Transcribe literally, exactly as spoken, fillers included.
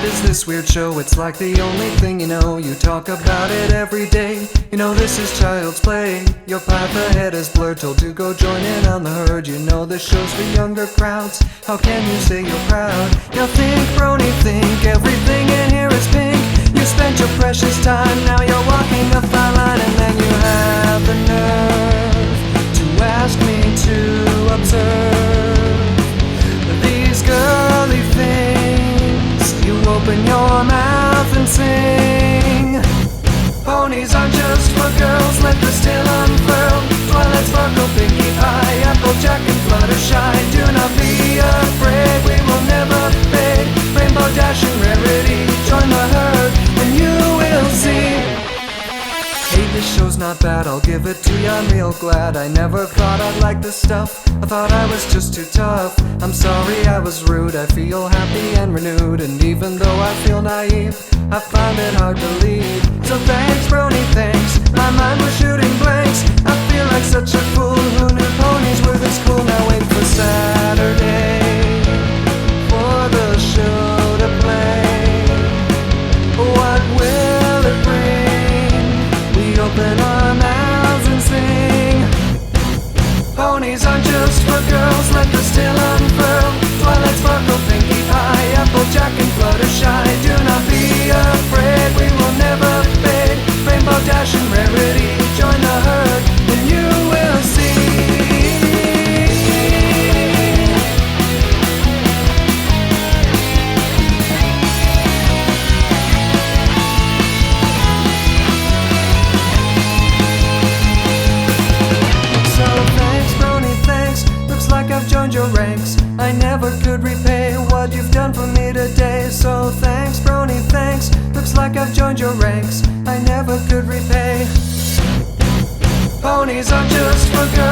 is this weird show? It's like the only thing you know. You talk about it every day. You know this is child's play. Your path ahead is blurred, told to go join in on the herd. You know this show's for younger crowds. How can you say you're proud? Now think, brony, think. Everything in here is pink. You spent your precious time, now you're walking a fine line. And then you have the nerve to ask me to observe these girly things. You open your mouth and sing. Ponies aren't just for girls, let the tail unfurl. Twilight sparkle, pinky pie, applejack and fluttershy. Do not be afraid, we will never fade. Rainbow dash and rarity, join the herd and you will see. Hey, this show's not bad, I'll give it to ya, I'm real glad. I never thought I'd like this stuff, I thought I was just too tough. I'm sorry I was rude, I feel happy and renewed. And even though I feel naive, I find it hard to leave. So thanks, brony, thanks, my mind was shooting blanks. I feel like such a fool, who knew ponies were this cool. Now wait for Saturday, for the show to play. What will it bring? We open our mouths and sing. Ponies aren't just for girls, let the tail unfurl. Twilight sparkle, pinky pie, applejack and fluttershy. Do not be afraid, we will never fade. Rainbow dash and rarity, join the herd and you will see. So thanks, brony, thanks. Looks like I've joined your ranks. I never could repay what you've done for me today. So thanks, brony, thanks. Looks like I've joined your ranks. I never could repay. Ponies aren't just for girls.